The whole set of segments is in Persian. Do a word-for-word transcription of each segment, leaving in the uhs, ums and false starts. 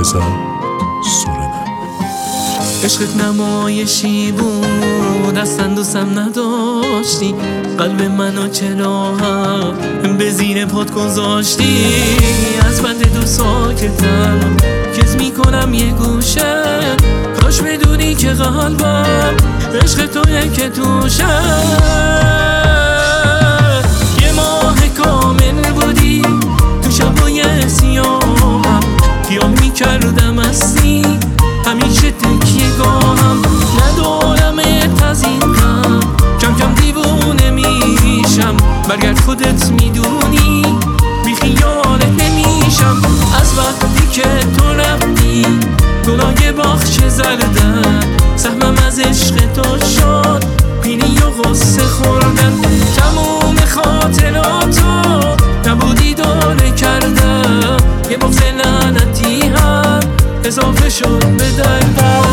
بذار سورنا. عشقت نمایشی بود، اصلا دوستم نداشتی، قلب منو چرا هم به زیر پات گذاشتی؟ از بند دو ساکتم کز میکنم یه گوشه، کاش بدونی که قلبم عشق تویه که توشه. یه ماه کامل بودی تو شبای سیاهم، خیال میکردم هستی همیشه تکیه گاهم. ندارمت از این غم، کم کم دیوونه میشم، برگرد خودت میدونی بی خیالت نمیشم. از وقتی که تو رفتی گلای باغچه زردن، سهمم از عشق تو شد پینی و غصه خوردن. تموم خاطراتو نبودی داره کردم، یه بغض لعنتی هم اضافه شد به دردم.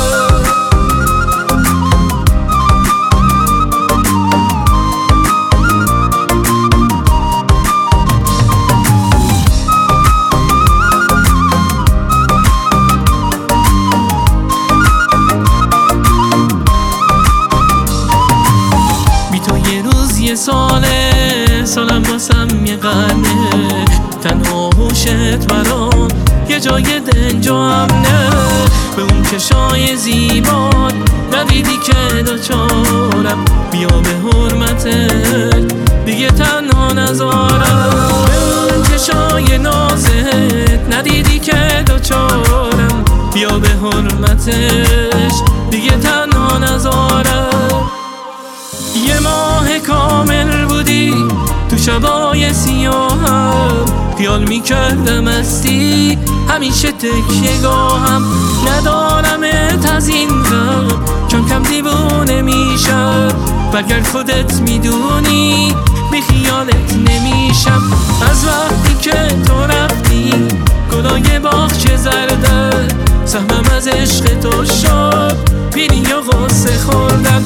یه ساله سالم واسم یه قرنه، تنها هوشت برام یه جای دنجا امنه. به اون چشای زیبات ندیدی که دوچارم، بیا به حرمتت دیگه تنها نذارم. به اون چشای نازت ندیدی که دوچارم، بیا به حرمتش دیگه تنها نذارم. یه ماه کامل بودی تو شبای سیاهم، خیال میکردم هستی همیشه تکیه گاهم. ندارمت از این غم، کم کم دیوونه میشم، برگرد خودت میدونی بی خیالت نمیشم. از وقتی که تو رفتی گلای باغچه زردن، سهمم از عشق تو شد پینی و غصه خوردن.